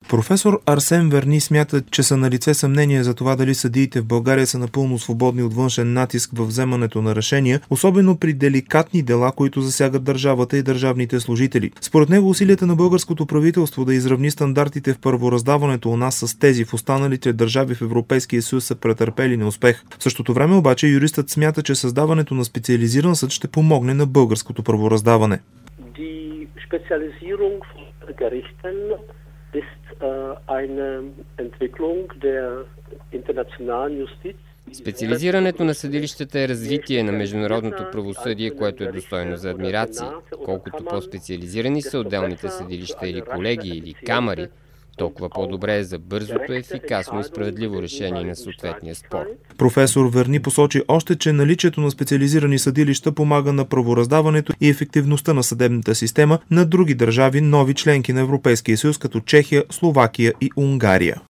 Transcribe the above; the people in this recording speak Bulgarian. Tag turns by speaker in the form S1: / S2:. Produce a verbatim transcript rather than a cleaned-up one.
S1: Професор Арсен Верни смята, че са налице съмнения за това дали съдиите в България са напълно свободни от външен натиск във вземането на решения, особено при деликатни дела, които засягат държавата и държавните служители. Според него усилията на българското правителство да изравни стандартите в правораздаването у нас с тези в останалите държави в Европейския съюз са претърпели неуспех. В същото време обаче юристът смята, че създаването на специализиран съд ще помогне на българското правораздаване.
S2: Специализирането на съдилищата е развитие на международното правосъдие, което е достойно за адмирации. Колкото по-специализирани са отделните съдилища или колегии или камари, толкова по-добре е за бързото, ефикасно и справедливо решение на съответния спор.
S1: Професор Верни посочи още, че наличието на специализирани съдилища помага на правораздаването и ефективността на съдебната система на други държави, нови членки на Европейския съюз, като Чехия, Словакия и Унгария.